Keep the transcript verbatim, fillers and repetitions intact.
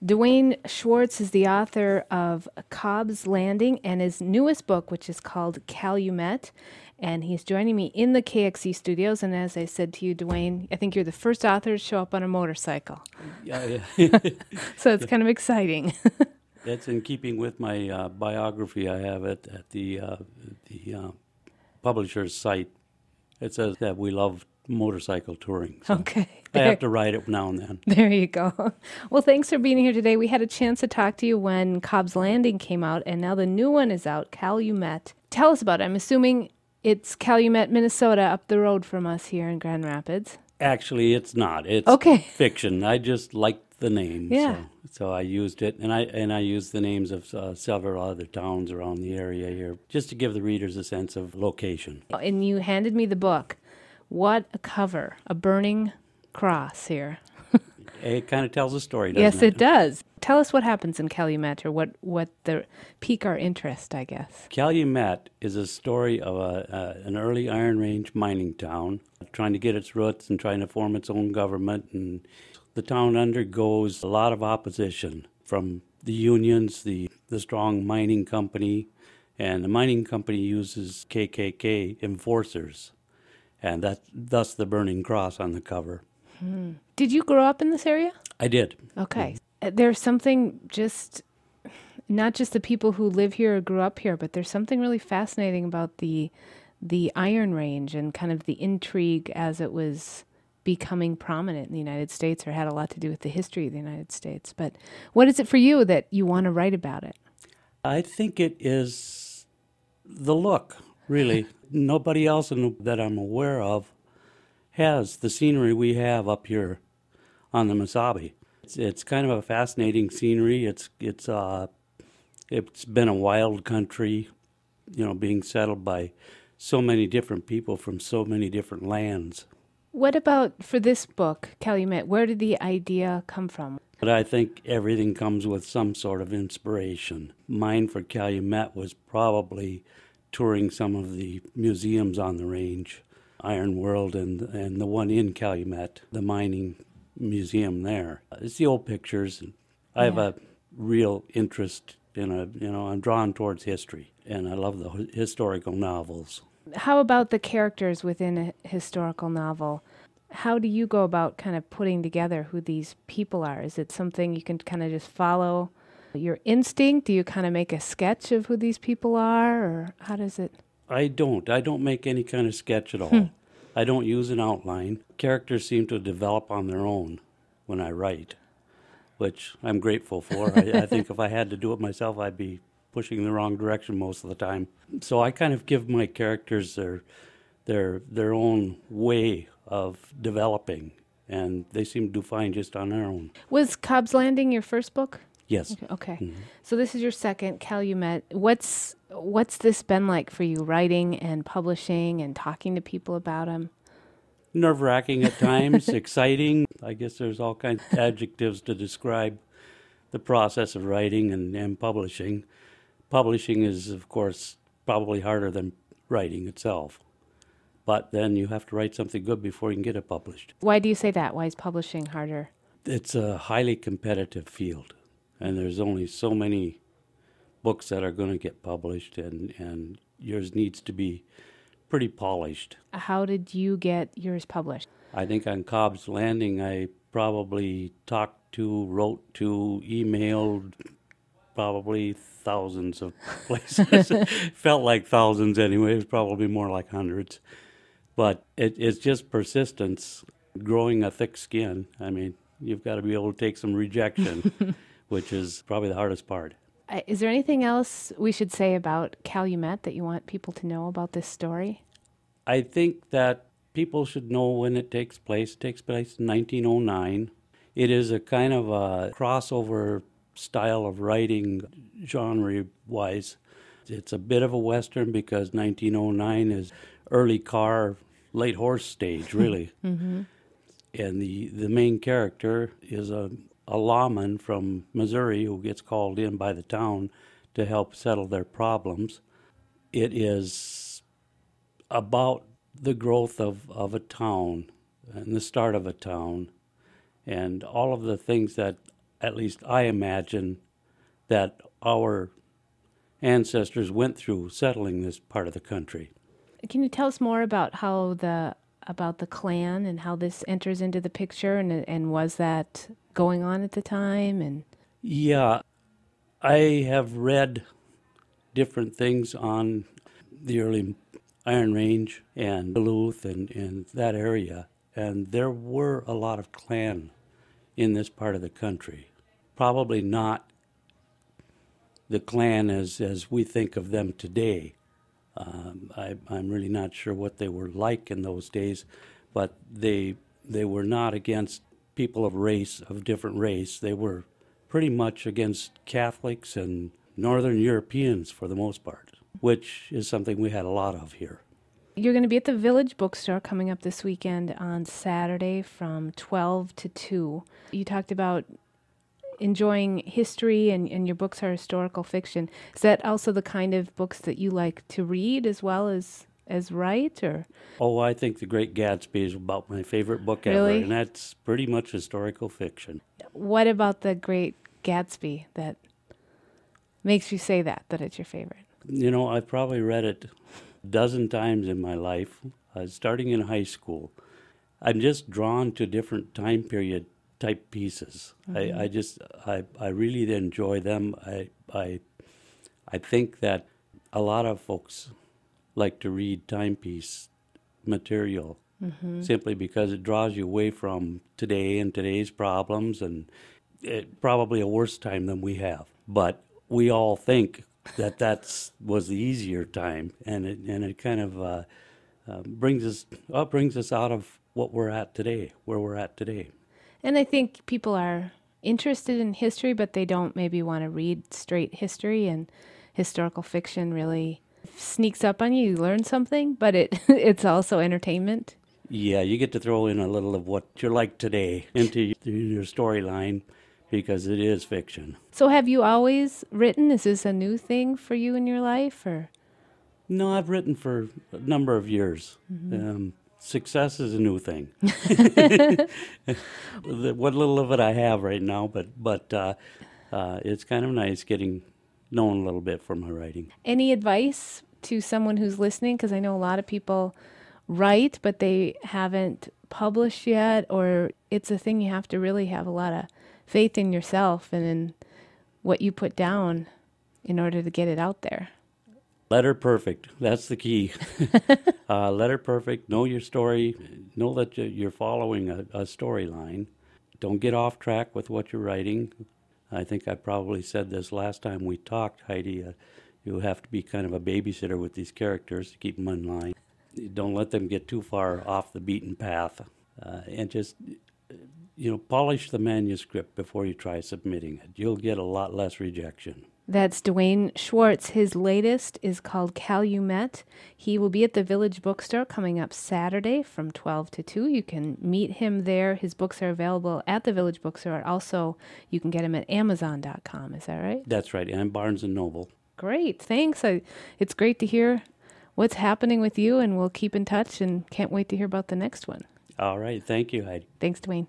Duane Schwartz is the author of Cobb's Landing and his newest book, which is called Calumet. And he's joining me in the K X E studios. And as I said to you, Duane, I think you're the first author to show up on a motorcycle. Yeah, yeah. So it's kind of exciting. That's in keeping with my uh, biography I have at, at the, uh, the uh, publisher's site. It says that we love motorcycle touring. So Okay. I have to ride it now and then. There you go. Well, thanks for being here today. We had a chance to talk to you when Cobb's Landing came out, and now the new one is out, Calumet. Tell us about it. I'm assuming it's Calumet, Minnesota, up the road from us here in Grand Rapids. Actually, it's not. It's Okay. fiction. I just liked the name. Yeah. So, so I used it, and I and I used the names of uh, several other towns around the area here, just to give the readers a sense of location. And you handed me the book. What a cover. A burning cross here. It kind of tells a story, doesn't Yes, it? it does. Tell us what happens in Calumet, or what, what the pique our interest, I guess. Calumet is a story of a, uh, an early Iron Range mining town trying to get its roots and trying to form its own government. And the town undergoes a lot of opposition from the unions, the, the strong mining company, and the mining company uses K K K enforcers, and that thus the burning cross on the cover. Hmm. Did you grow up in this area? I did. Okay. Uh, There's something just, not just the people who live here or grew up here, but there's something really fascinating about the the Iron Range and kind of the intrigue as it was becoming prominent in the United States, or had a lot to do with the history of the United States. But what is it for you that you want to write about it? I think it is the look, really. Nobody else in, that I'm aware of has the scenery we have up here on the Mesabi. It's, it's kind of a fascinating scenery. It's it's uh, it's been a wild country, you know, being settled by so many different people from so many different lands. What about for this book, Calumet? Where did the idea come from? But I think everything comes with some sort of inspiration. Mine for Calumet was probably touring some of the museums on the range, Iron World and and the one in Calumet, the mining museum there. It's the old pictures. And I have Yeah. a real interest in a, you know, I'm drawn towards history, and I love the hi- historical novels. How about the characters within a historical novel? How do you go about kind of putting together who these people are? Is it something you can kind of just follow your instinct? Do you kind of make a sketch of who these people are, or how does it? I don't. I don't make any kind of sketch at all. I don't use an outline. Characters seem to develop on their own when I write, which I'm grateful for. I, I think if I had to do it myself, I'd be pushing in the wrong direction most of the time. So I kind of give my characters their their their own way of developing, and they seem to do fine just on their own. Was Cobb's Landing your first book? Yes. Okay. Mhm. So this is your second, Calumet. What's what's this been like for you, writing and publishing and talking to people about them? Nerve-wracking at times, exciting. I guess there's all kinds of adjectives to describe the process of writing and, and publishing. Publishing is, of course, probably harder than writing itself. But then you have to write something good before you can get it published. Why do you say that? Why is publishing harder? It's a highly competitive field, and there's only so many books that are going to get published, and, and yours needs to be pretty polished. How did you get yours published? I think on Cobb's Landing, I probably talked to, wrote to, emailed probably thousands of places. Felt like thousands anyway. It was probably more like hundreds. But it, it's just persistence, growing a thick skin. I mean, you've got to be able to take some rejection, which is probably the hardest part. Uh, Is there anything else we should say about Calumet that you want people to know about this story? I think that people should know when it takes place. It takes place in nineteen oh nine. It is a kind of a crossover style of writing, genre-wise. It's a bit of a Western because nineteen oh nine is early car, late horse stage, really. Mm-hmm. And the, the main character is a, a lawman from Missouri who gets called in by the town to help settle their problems. It is about the growth of, of a town and the start of a town and all of the things that at least I imagine, that our ancestors went through settling this part of the country. Can you tell us more about how the about the Klan and how this enters into the picture, and and was that going on at the time? And Yeah, I have read different things on the early Iron Range and Duluth and, and that area, and there were a lot of Klan in this part of the country. Probably not the Klan as, as we think of them today. Um, I, I'm really not sure what they were like in those days, but they they were not against people of race, of different race. They were pretty much against Catholics and Northern Europeans for the most part, which is something we had a lot of here. you're going to be at the Village Bookstore coming up this weekend on Saturday from twelve to two. You talked about enjoying history, and, and your books are historical fiction. Is that also the kind of books that you like to read as well as, as write? Or Oh, I think The Great Gatsby is about my favorite book Really? ever, and that's pretty much historical fiction. what about The Great Gatsby that makes you say that, that it's your favorite? You know, I've probably read it a dozen times in my life, uh, starting in high school. I'm just drawn to different time period type pieces. Mm-hmm. I, I just, I, I really enjoy them. I, I, I think that a lot of folks like to read timepiece material Mm-hmm. simply because it draws you away from today and today's problems, and it, probably a worse time than we have. But we all think that that's was the easier time, and it and it kind of uh, uh, brings us uh, brings us out of what we're at today, where we're at today. And I think people are interested in history, but they don't maybe want to read straight history, and historical fiction really sneaks up on you. You learn something, but it it's also entertainment. Yeah, you get to throw in a little of what you're like today into your storyline because it is fiction. So have you always written? Is this a new thing for you in your life, or? No, I've written for a number of years. Mm-hmm. Um, success is a new thing. The- what little of it I have right now, but but uh, uh, it's kind of nice getting known a little bit for my writing. Any advice to someone who's listening? Because I know a lot of people write, but they haven't published yet, or it's a thing you have to really have a lot of faith in yourself and in what you put down in order to get it out there. Letter perfect. That's the key. uh, letter perfect. Know your story. Know that you- you're following a, a storyline. Don't get off track with what you're writing. I think I probably said this last time we talked, Heidi. Uh, you have to be kind of a babysitter with these characters to keep them in line. Don't let them get too far off the beaten path. Uh, and just, you know, polish the manuscript before you try submitting it. You'll get a lot less rejection. That's Dwayne Schwartz. His latest is called Calumet. He will be at the Village Bookstore coming up Saturday from twelve to two. You can meet him there. His books are available at the Village Bookstore. Also, you can get him at amazon dot com. Is that right? That's right. And Barnes and Noble. Great. Thanks. I, it's great to hear what's happening with you, and we'll keep in touch and can't wait to hear about the next one. All right. Thank you, Heidi. Thanks, Dwayne.